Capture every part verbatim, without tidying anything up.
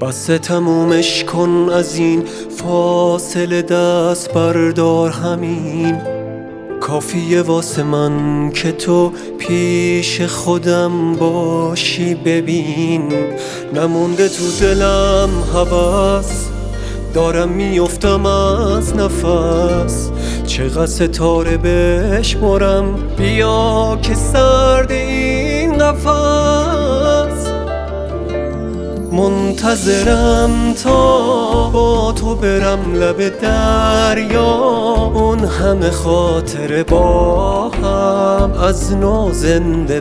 بس تمومش کن از این فاصله، دست بردار همین کافیه واسه من که تو پیش خودم باشی. ببین نمونده تو دلم هوس، دارم میافتم از نفس، چقدر ستاره بشمرم بیا که سرد این قفس. منتظرم تا با تو برم لب دریا، اون همه خاطره با هم از نو زنده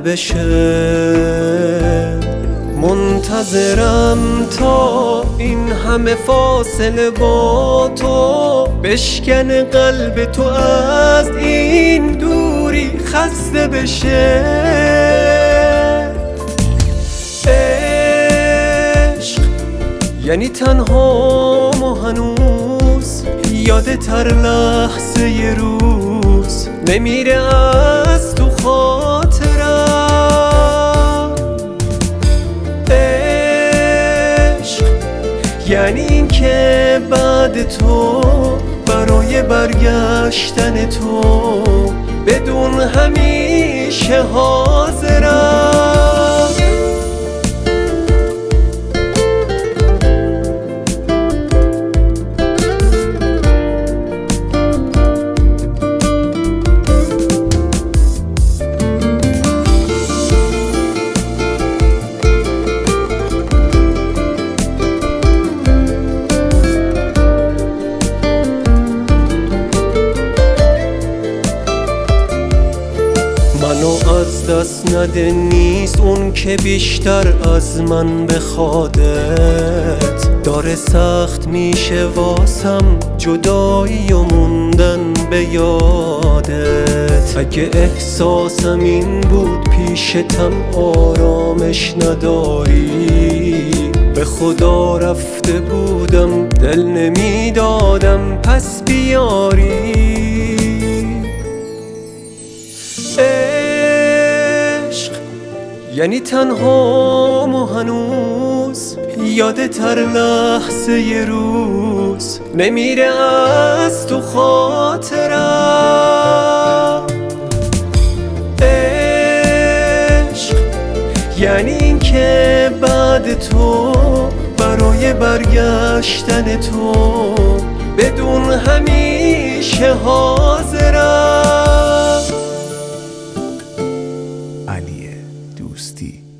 بشه. منتظرم تا این همه فاصله با تو بشکن قلب تو، از این دوری خسته بشه. عشق یعنی تنها و هنوز یاده تر لحظه ی روز نمیره از تو خاطرم. عشق یعنی این که بعد تو برای برگشتن تو بدون همیشه حاضرم. منو از دست نده، نیست اون که بیشتر از من بخوادت، داره سخت میشه واسم جدایی و موندن به یادت. اگه احساسم این بود پیشتم آرامش نداری، به خدا رفته بودم دل نمیدادم پس بیاری. عشق یعنی تنها و هنوز یاده تر لحظه ی روز نمیره از تو خاطرم. عشق یعنی این که بعد تو برای برگشتن تو بدون همیشه حاضرم. علی دوستی.